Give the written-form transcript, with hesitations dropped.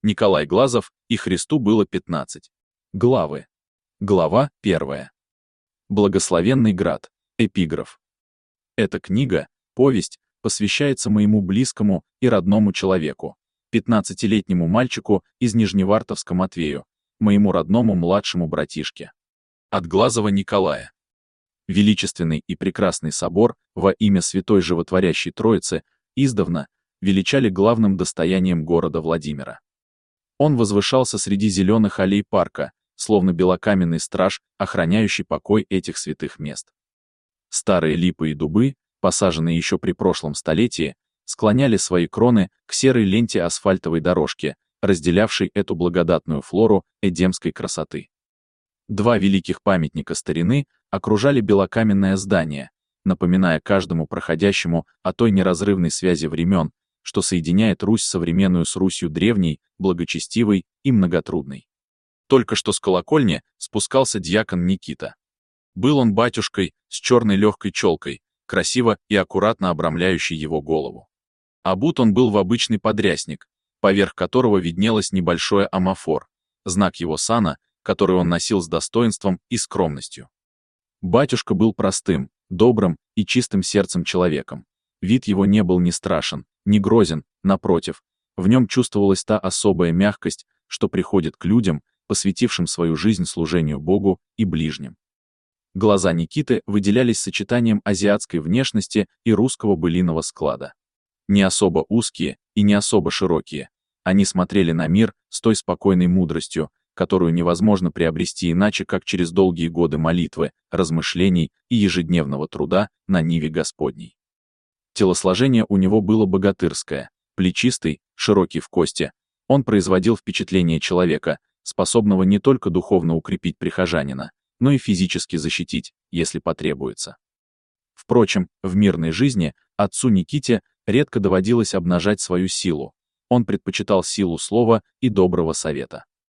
Николай Глазов, и Христу было 15. Главы. Глава 1. Благословенный град. Эпиграф. Эта книга, повесть, посвящается моему близкому и родному человеку, 15-летнему мальчику из Нижневартовска Матвею, моему родному младшему братишке. От Глазова Николая. Величественный и прекрасный собор во имя Святой Животворящей Троицы издавна величали главным достоянием города Владимира. Он возвышался среди зеленых аллей парка, словно белокаменный страж, охраняющий покой этих святых мест. Старые липы и дубы, посаженные еще при прошлом столетии, склоняли свои кроны к серой ленте асфальтовой дорожки, разделявшей эту благодатную флору эдемской красоты. Два великих памятника старины окружали белокаменное здание, напоминая каждому проходящему о той неразрывной связи времен, что соединяет Русь современную с Русью древней, благочестивой и многотрудной. Только что с колокольни спускался дьякон Никита. Был он батюшкой с черной легкой челкой, красиво и аккуратно обрамляющей его голову. Обут он был в обычный подрясник, поверх которого виднелось небольшое амафор, знак его сана, который он носил с достоинством и скромностью. Батюшка был простым, добрым и чистым сердцем человеком. Вид его не был ни страшен, ни грозен, напротив, в нем чувствовалась та особая мягкость, что приходит к людям, посвятившим свою жизнь служению Богу и ближним. Глаза Никиты выделялись сочетанием азиатской внешности и русского былиного склада. Не особо узкие и не особо широкие, они смотрели на мир с той спокойной мудростью, которую невозможно приобрести иначе, как через долгие годы молитвы, размышлений и ежедневного труда на ниве Господней. Телосложение у него было богатырское, плечистый, широкий в кости. Он производил впечатление человека, способного не только духовно укрепить прихожанина, но и физически защитить, если потребуется. Впрочем, в мирной жизни отцу Никите редко доводилось обнажать свою силу. Он предпочитал силу слова и доброго совета.